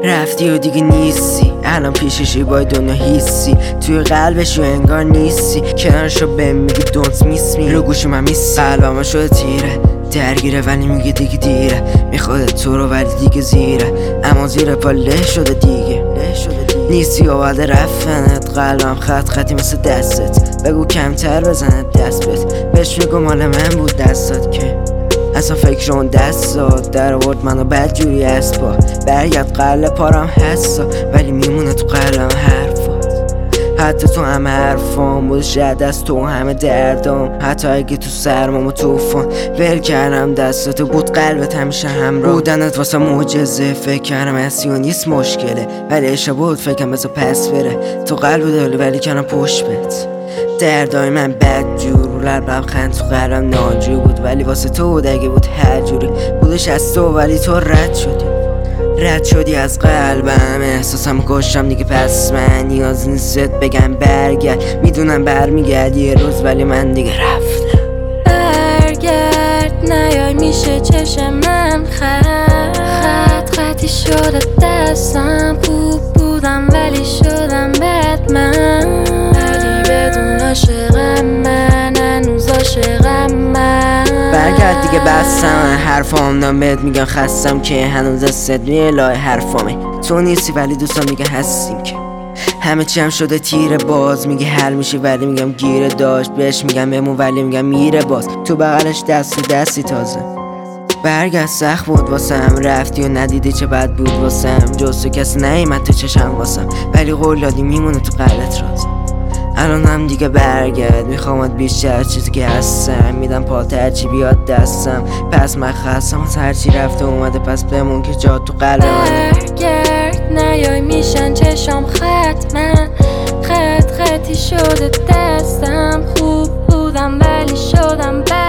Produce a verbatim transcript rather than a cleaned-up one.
رفتی و دیگه نیستی، الان پیششی با دنیا هیسی، توی قلبش و انگار نیستی، کنارشو بهم میگی دونت میس می، رو گوش من میسی، قلبم شده تیره درگیره ولی میگه دیگه دیره، میخواد تو رو ولی دیگه زیره، اما زیر پا له شده دیگه نیستی و بعد رفتنت، قلبم خط خطی مثل دستت، بگو کمتر بزنت دست بهت، بهش بگو مال من بود دستات که اصلا فکر اون دستات در آورد منو بدجوری اسبا، برگرد قلب پارم حسا ولی میمونه تو قلبم حرفات، حتی تو همه حرفام بود شاید از تو همه دردام، حتی اگه تو سرمام و توفان ول کردم دستاتو بود قلبت همیشه همراه بودنت واسه معجزه، فکر کردم اسیو نیست مشکله ولی عشق بود فکرم بذار پس بره، تو قلب داری ولی کنم پشت بت، دردای من بدجور رو لبم خند تو قلبم ناجور بود ولی واسه تو بود اگه بود هر جوری بودش از تو ولی تو رد شدی رد شدی از قلبم، احساسم کشتم دیگه پس من نیاز نیست بگم برگرد، میدونم برمیگرد یه روز ولی من دیگه رفتم. برگرد نیای میشه چشم من خط خط خطی شده دستم، خوب بودم ولی شدم بد من، ولی بدون عاشقم من هنوز عاشقم من، برگرد دیگه بستم حرفام دارم بهت میگم خستم که هنوز دستت میه لای حرفامه، تو نیستی ولی دوستان میگه هستیم که همه چی هم شده تیره، باز میگه حل میشه ولی میگم گیره داشت، بهش میگم بمون ولی میگم میره باز، تو بغلش دست و دستی تازه، برگرد سخت بود واسم رفتی و ندیدی چه بد بود واسم، جز تو کسی نیومد تو چشم واسم ولی قول دادی میمونه تو قلبت رازم، الان هم دیگه برگرد میخوامت بیشتر چیزی که هستم، میدم پات هرچی بیاد دستم، پس من خستم از هرچی رفته اومده پس بمون که جا تو قلب منه. برگرد نیای میشن چشام خط من خط خطی شده دستم، خوب بودم ولی شدم بد